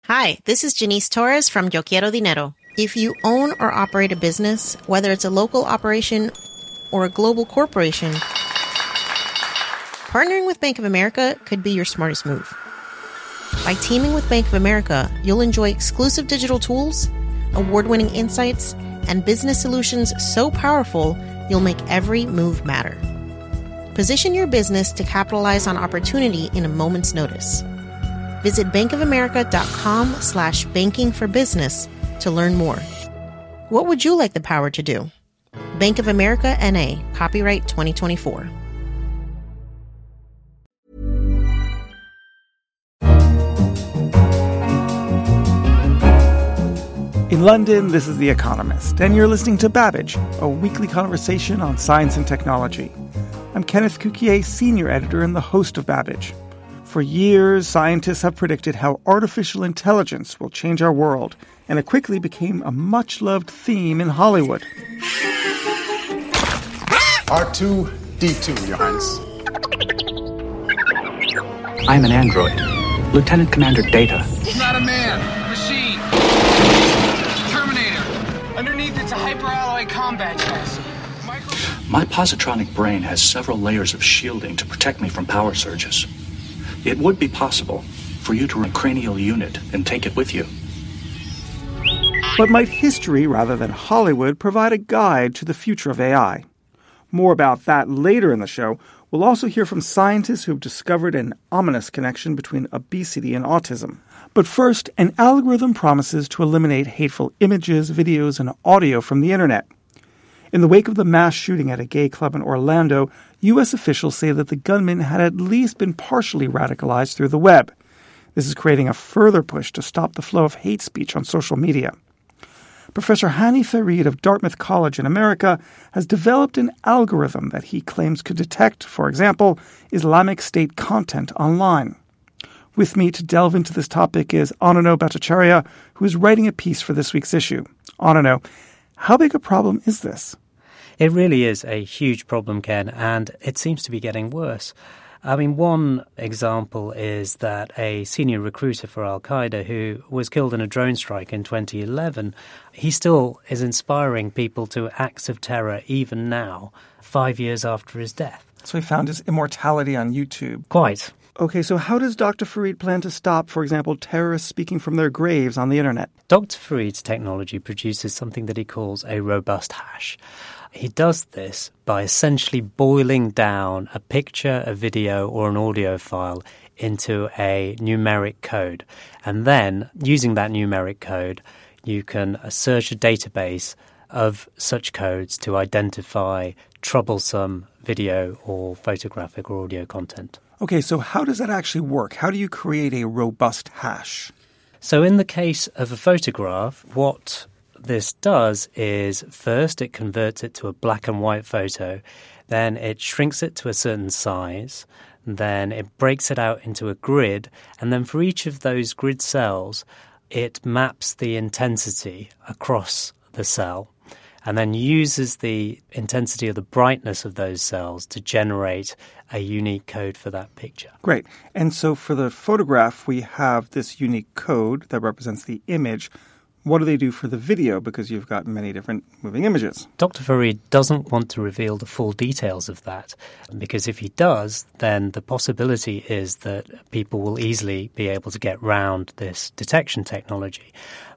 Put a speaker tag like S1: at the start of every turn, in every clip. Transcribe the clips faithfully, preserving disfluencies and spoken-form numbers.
S1: Hi, this is Janice Torres from Yo Quiero Dinero. If you own or operate a business, whether it's a local operation or a global corporation, partnering with Bank of America could be your smartest move. By teaming with Bank of America, you'll enjoy exclusive digital tools, award-winning insights, and business solutions so powerful, you'll make every move matter. Position your business to capitalize on opportunity in a moment's notice. Visit bankofamerica.com slash banking for business to learn more. What would you like the power to do? Bank of America N A, copyright twenty twenty-four.
S2: In London, this is The Economist, and you're listening to Babbage, a weekly conversation on science and technology. I'm Kenneth Cukier, senior editor and the host of Babbage. For years, scientists have predicted how artificial intelligence will change our world, and it quickly became a much-loved theme in Hollywood.
S3: R two D two, Your Highness.
S4: I'm an android. Lieutenant Commander Data.
S5: He's not a man. Machine. Terminator. Underneath, it's a hyperalloy combat chassis. Micro-
S4: My positronic brain has several layers of shielding to protect me from power surges. It would be possible for you to run a cranial unit and take it with you.
S2: But might history, rather than Hollywood, provide a guide to the future of A I? More about that later in the show. We'll also hear from scientists who've discovered an ominous connection between obesity and autism. But first, an algorithm promises to eliminate hateful images, videos, and audio from the internet. In the wake of the mass shooting at a gay club in Orlando, U S officials say that the gunman had at least been partially radicalized through the web. This is creating a further push to stop the flow of hate speech on social media. Professor Hani Farid of Dartmouth College in America has developed an algorithm that he claims could detect, for example, Islamic State content online. With me to delve into this topic is Anano Bhattacharya, who is writing a piece for this week's issue. Anano, how big a problem is this?
S6: It really is a huge problem, Ken, and it seems to be getting worse. I mean, one example is that a senior recruiter for Al-Qaeda who was killed in a drone strike in twenty eleven, he still is inspiring people to acts of terror even now, five years after his death.
S2: So he found his immortality on YouTube.
S6: Quite.
S2: Okay, so how does Doctor Farid plan to stop, for example, terrorists speaking from their graves on the internet?
S6: Doctor Farid's technology produces something that he calls a robust hash. He does this by essentially boiling down a picture, a video, or an audio file into a numeric code. And then, using that numeric code, you can search a database of such codes to identify troublesome video or photographic or audio content.
S2: Okay, so how does that actually work? How do you create a robust hash?
S6: So in the case of a photograph, what this does is first it converts it to a black and white photo, then it shrinks it to a certain size, then it breaks it out into a grid, and then for each of those grid cells, it maps the intensity across the cell and then uses the intensity or the brightness of those cells to generate a unique code for that picture.
S2: Great. And so for the photograph, we have this unique code that represents the image. What do they do for the video? Because you've got many different moving images.
S6: Doctor Farid doesn't want to reveal the full details of that, because if he does, then the possibility is that people will easily be able to get round this detection technology.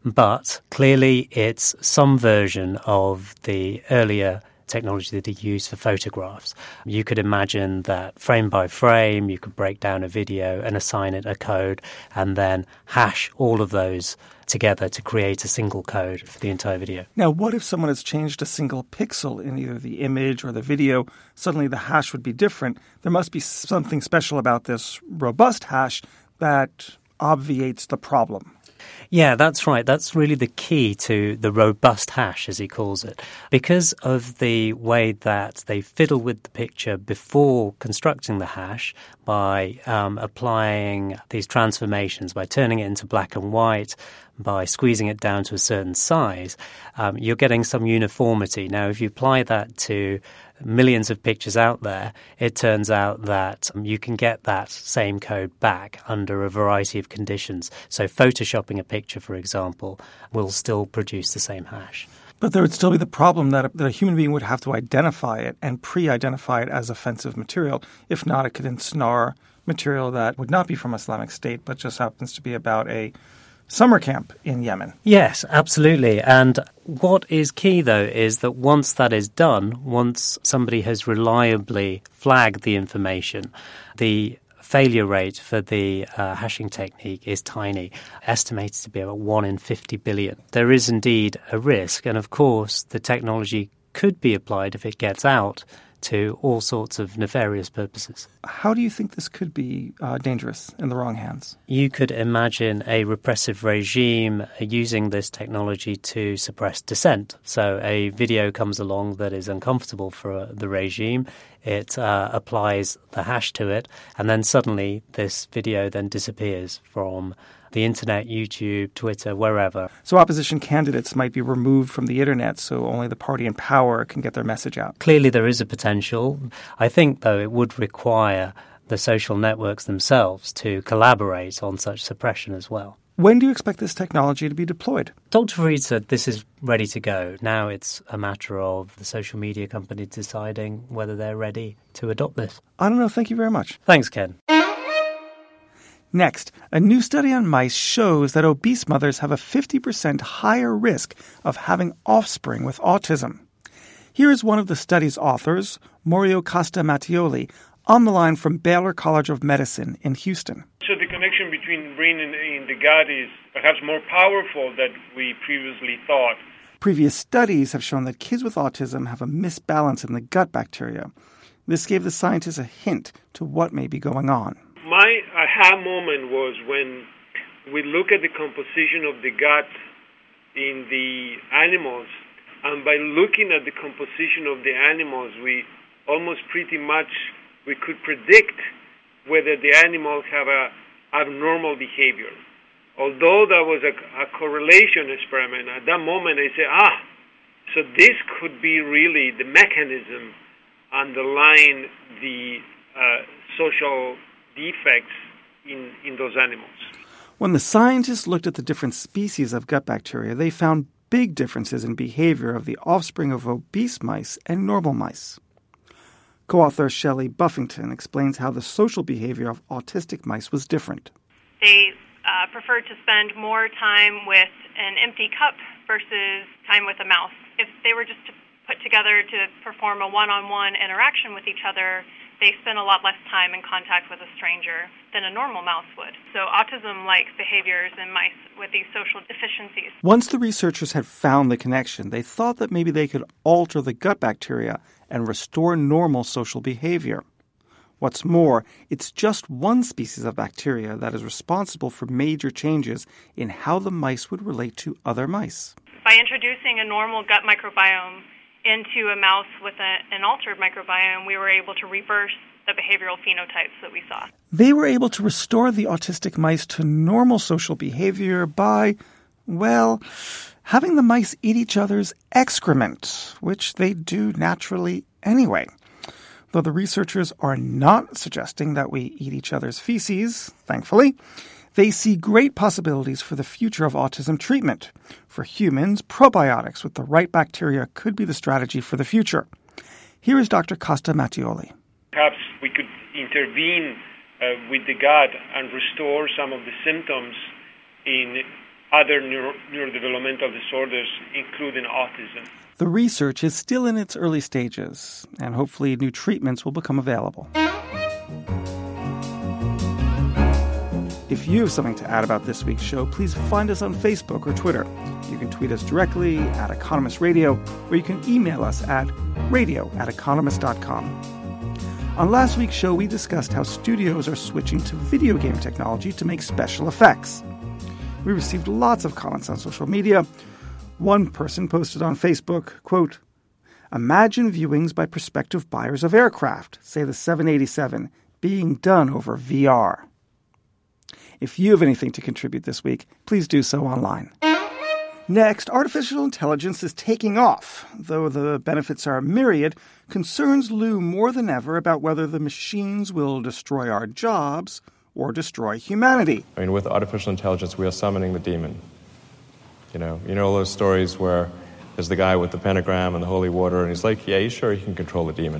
S6: But clearly it's some version of the earlier technology that he used for photographs. You could imagine that frame by frame, you could break down a video and assign it a code and then hash all of those together to create a single code for the entire video.
S2: Now, what if someone has changed a single pixel in either the image or the video? Suddenly the hash would be different. There must be something special about this robust hash that obviates the problem.
S6: Yeah, that's right. That's really the key to the robust hash, as he calls it. Because of the way that they fiddle with the picture before constructing the hash by um, applying these transformations, by turning it into black and white, by squeezing it down to a certain size, um, you're getting some uniformity. Now, if you apply that to millions of pictures out there, it turns out that um, you can get that same code back under a variety of conditions. So photoshopping a picture, for example, will still produce the same hash.
S2: But there would still be the problem that a, that a human being would have to identify it and pre-identify it as offensive material. If not, it could ensnare material that would not be from Islamic State, but just happens to be about a summer camp in Yemen.
S6: Yes, absolutely. And what is key, though, is that once that is done, once somebody has reliably flagged the information, the failure rate for the uh, hashing technique is tiny, estimated to be about one in fifty billion. There is indeed a risk, and of course the technology could be applied if it gets out to all sorts of nefarious purposes.
S2: How do you think this could be uh, dangerous in the wrong hands?
S6: You could imagine a repressive regime using this technology to suppress dissent. So a video comes along that is uncomfortable for uh, the regime. It uh, applies the hash to it, and then suddenly this video then disappears from the internet, YouTube, Twitter, wherever.
S2: So opposition candidates might be removed from the internet so only the party in power can get their message out.
S6: Clearly there is a potential. I think, though, it would require the social networks themselves to collaborate on such suppression as well.
S2: When do you expect this technology to be deployed?
S6: Doctor Farid said this is ready to go. Now it's a matter of the social media company deciding whether they're ready to adopt this.
S2: I don't know. Thank you very much.
S6: Thanks, Ken.
S2: Next, a new study on mice shows that obese mothers have a fifty percent higher risk of having offspring with autism. Here is one of the study's authors, Mario Costa-Mattioli, on the line from Baylor College of Medicine in Houston.
S7: So the connection between brain and, and the gut is perhaps more powerful than we previously thought.
S2: Previous studies have shown that kids with autism have a misbalance in the gut bacteria. This gave the scientists a hint to what may be going on.
S7: My aha moment was when we look at the composition of the gut in the animals, and by looking at the composition of the animals, we almost pretty much we could predict whether the animals have a abnormal behavior. Although that was a, a correlation experiment, at that moment I said, ah, so this could be really the mechanism underlying the uh, social defects in, in those animals.
S2: When the scientists looked at the different species of gut bacteria, they found big differences in behavior of the offspring of obese mice and normal mice. Co-author Shelley Buffington explains how the social behavior of autistic mice was different.
S8: They uh, preferred to spend more time with an empty cup versus time with a mouse. If they were just to put together to perform a one-on-one interaction with each other, they spend a lot less time in contact with a stranger than a normal mouse would. So autism-like behaviors in mice with these social deficiencies.
S2: Once the researchers had found the connection, they thought that maybe they could alter the gut bacteria and restore normal social behavior. What's more, it's just one species of bacteria that is responsible for major changes in how the mice would relate to other mice.
S8: By introducing a normal gut microbiome into a mouse with a, an altered microbiome, we were able to reverse the behavioral phenotypes that we saw.
S2: They were able to restore the autistic mice to normal social behavior by, well, having the mice eat each other's excrement, which they do naturally anyway. Though the researchers are not suggesting that we eat each other's feces, thankfully, they see great possibilities for the future of autism treatment. For humans, probiotics with the right bacteria could be the strategy for the future. Here is Doctor Costa-Mattioli.
S7: Perhaps we could intervene uh, with the gut and restore some of the symptoms in other neuro- neurodevelopmental disorders, including autism.
S2: The research is still in its early stages, and hopefully new treatments will become available. If you have something to add about this week's show, please find us on Facebook or Twitter. You can tweet us directly at Economist Radio, or you can email us at radio at economist dot com. On last week's show, we discussed how studios are switching to video game technology to make special effects. We received lots of comments on social media. One person posted on Facebook, quote, "Imagine viewings by prospective buyers of aircraft, say the seven eighty-seven, being done over V R." If you have anything to contribute this week, please do so online. Next, artificial intelligence is taking off. Though the benefits are myriad, concerns loom more than ever about whether the machines will destroy our jobs or destroy humanity.
S9: I mean, with artificial intelligence, we are summoning the demon. You know, you know those stories where there's the guy with the pentagram and the holy water, and he's like, yeah, he's sure he can control the demon.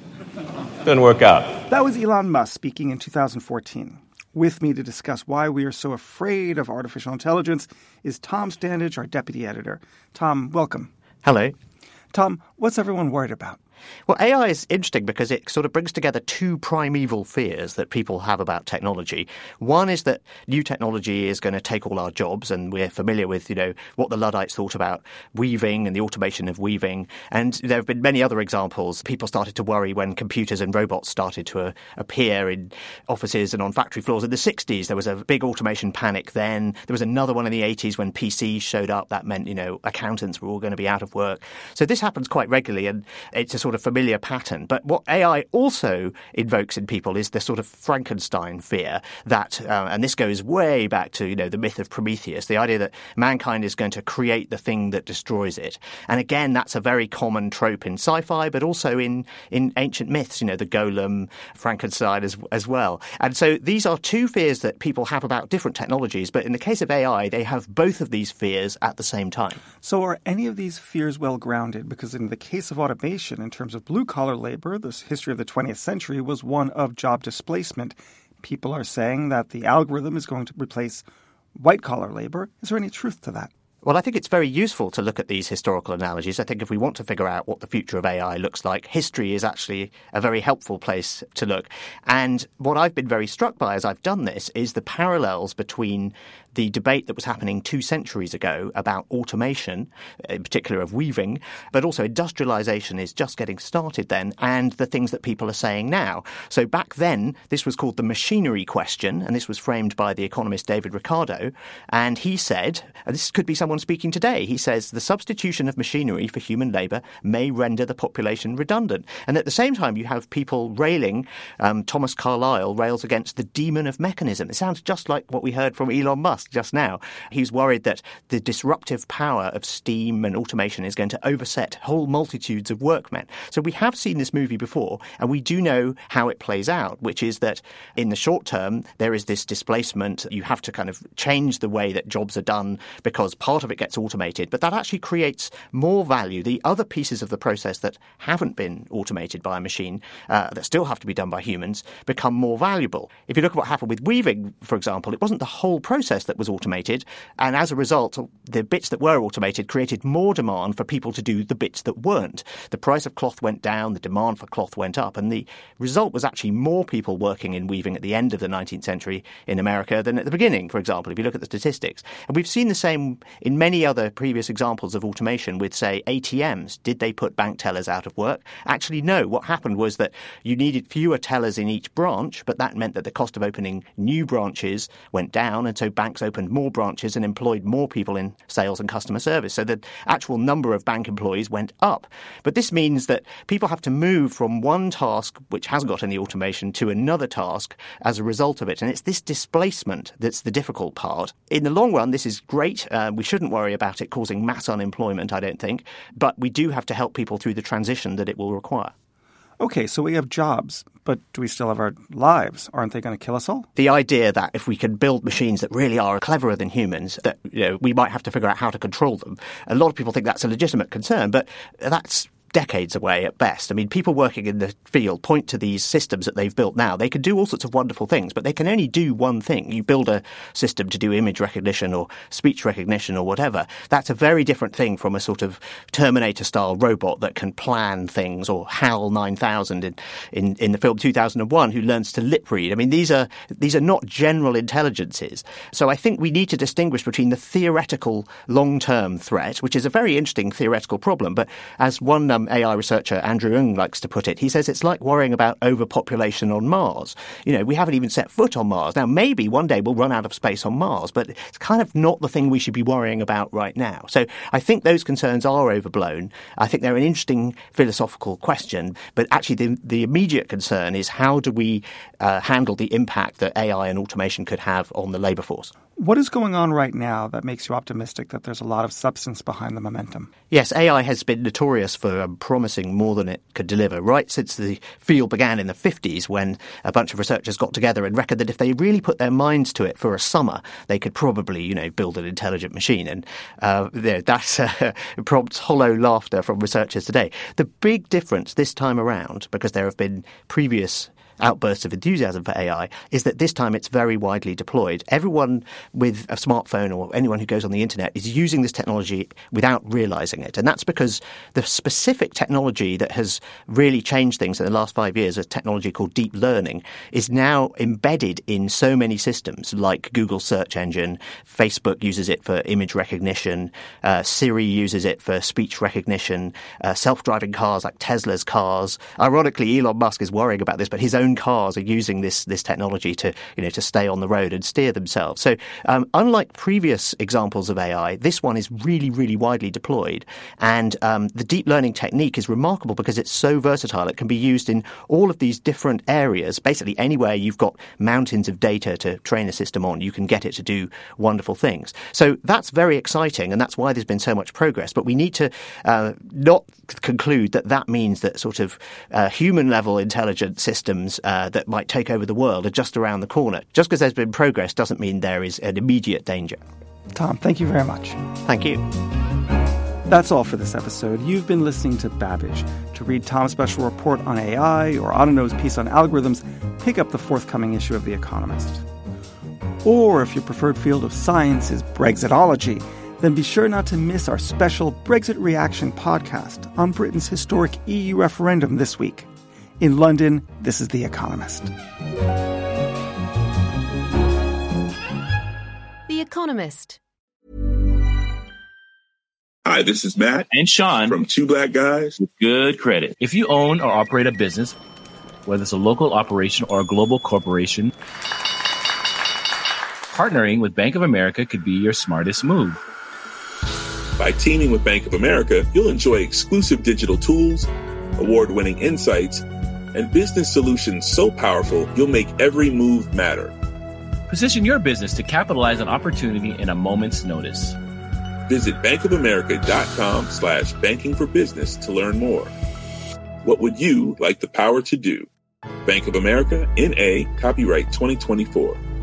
S9: Didn't work out.
S2: That was Elon Musk speaking in two thousand fourteen. With me to discuss why we are so afraid of artificial intelligence is Tom Standage, our deputy editor. Tom, welcome.
S10: Hello.
S2: Tom, what's everyone worried about?
S10: Well, A I is interesting because it sort of brings together two primeval fears that people have about technology. One is that new technology is going to take all our jobs, and we're familiar with, you know, what the Luddites thought about weaving and the automation of weaving. And there have been many other examples. People started to worry when computers and robots started to uh, appear in offices and on factory floors. In the sixties, there was a big automation panic then. There was another one in the eighties when P Cs showed up. That meant, you know, accountants were all going to be out of work. So this happens quite regularly, and it's a sort of familiar pattern. But what A I also invokes in people is the sort of Frankenstein fear that, uh, and this goes way back to, you know, the myth of Prometheus, the idea that mankind is going to create the thing that destroys it. And again, that's a very common trope in sci-fi, but also in, in ancient myths, you know, the golem, Frankenstein as, as well. And so these are two fears that people have about different technologies. But in the case of A I, they have both of these fears at the same time.
S2: So are any of these fears well grounded? Because in the case of automation, in terms of blue-collar labor, the history of the twentieth century was one of job displacement. People are saying that the algorithm is going to replace white-collar labor. Is there any truth to that?
S10: Well, I think it's very useful to look at these historical analogies. I think if we want to figure out what the future of A I looks like, history is actually a very helpful place to look. And what I've been very struck by as I've done this is the parallels between the debate that was happening two centuries ago about automation, in particular of weaving, but also industrialization is just getting started then, and the things that people are saying now. So back then, this was called the machinery question, and this was framed by the economist David Ricardo, and he said, and this could be someone speaking today, he says, the substitution of machinery for human labor may render the population redundant. And at the same time, you have people railing, um, Thomas Carlyle rails against the demon of mechanism. It sounds just like what we heard from Elon Musk just now. He's worried that the disruptive power of steam and automation is going to overset whole multitudes of workmen. So we have seen this movie before, and we do know how it plays out, which is that in the short term, there is this displacement. You have to kind of change the way that jobs are done because part of it gets automated, but that actually creates more value. The other pieces of the process that haven't been automated by a machine, uh, that still have to be done by humans, become more valuable. If you look at what happened with weaving, for example, it wasn't the whole process that was automated, and as a result, the bits that were automated created more demand for people to do the bits that weren't. The price of cloth went down, the demand for cloth went up, and the result was actually more people working in weaving at the end of the nineteenth century in America than at the beginning, for example, if you look at the statistics. And we've seen the same in many other previous examples of automation with, say, A T Ms. Did they put bank tellers out of work? Actually, no. What happened was that you needed fewer tellers in each branch, but that meant that the cost of opening new branches went down, and so banks opened more branches and employed more people in sales and customer service. So the actual number of bank employees went up. But this means that people have to move from one task, which hasn't got any automation, to another task as a result of it. And it's this displacement that's the difficult part. In the long run, this is great. Uh, we shouldn't worry about it causing mass unemployment, I don't think. But we do have to help people through the transition that it will require.
S2: Okay, so we have jobs, but do we still have our lives? Aren't they going to kill us all?
S10: The idea that if we can build machines that really are cleverer than humans, that, you know, we might have to figure out how to control them. A lot of people think that's a legitimate concern, but that's decades away at best. I mean, people working in the field point to these systems that they've built now. They can do all sorts of wonderful things, but they can only do one thing. You build a system to do image recognition or speech recognition or whatever. That's a very different thing from a sort of Terminator-style robot that can plan things, or HAL nine thousand in, in, in the film two thousand one, who learns to lip read. I mean, these are these are not general intelligences. So I think we need to distinguish between the theoretical long-term threat, which is a very interesting theoretical problem, but as one um, um, A I researcher Andrew Ng likes to put it. He says it's like worrying about overpopulation on Mars. You know, we haven't even set foot on Mars. Now, maybe one day we'll run out of space on Mars, but it's kind of not the thing we should be worrying about right now. So I think those concerns are overblown. I think they're an interesting philosophical question, but actually the, the immediate concern is how do we uh, handle the impact that A I and automation could have on the labour force?
S2: What is going on right now that makes you optimistic that there's a lot of substance behind the momentum?
S10: Yes, A I has been notorious for um, promising more than it could deliver, right since the field began in the fifties, when a bunch of researchers got together and reckoned that if they really put their minds to it for a summer, they could probably, you know, build an intelligent machine. And uh, that uh, prompts hollow laughter from researchers today. The big difference this time around, because there have been previous outbursts of enthusiasm for A I, is that this time it's very widely deployed. Everyone with a smartphone or anyone who goes on the internet is using this technology without realizing it. And that's because the specific technology that has really changed things in the last five years, a technology called deep learning, is now embedded in so many systems like Google search engine, Facebook uses it for image recognition, uh, Siri uses it for speech recognition, uh, self-driving cars like Tesla's cars. Ironically, Elon Musk is worrying about this, but his own cars are using this this technology to, you know, to stay on the road and steer themselves. So um, unlike previous examples of A I, this one is really, really widely deployed. And um, the deep learning technique is remarkable because it's so versatile. It can be used in all of these different areas. Basically, anywhere you've got mountains of data to train a system on, you can get it to do wonderful things. So that's very exciting, and that's why there's been so much progress. But we need to uh, not conclude that that means that sort of uh, human-level intelligent systems Uh, that might take over the world are just around the corner. Just because there's been progress doesn't mean there is an immediate danger.
S2: Tom, thank you very much.
S10: Thank you.
S2: That's all for this episode. You've been listening to Babbage. To read Tom's special report on A I or Ottono's piece on algorithms, pick up the forthcoming issue of The Economist. Or if your preferred field of science is Brexitology, then be sure not to miss our special Brexit Reaction podcast on Britain's historic E U referendum this week. In London, this is The Economist.
S11: The Economist.
S12: Hi, this is Matt
S13: and Sean
S12: from Two Black Guys
S13: with Good Credit. If you own or operate a business, whether it's a local operation or a global corporation, partnering with Bank of America could be your smartest move.
S12: By teaming with Bank of America, you'll enjoy exclusive digital tools, award-winning insights, and business solutions so powerful you'll make every move matter.
S13: Position your business to capitalize on opportunity in a moment's notice.
S12: Visit bankofamerica.com slash banking for business to learn more. What would you like the power to do? Bank of America, N A, copyright twenty twenty-four.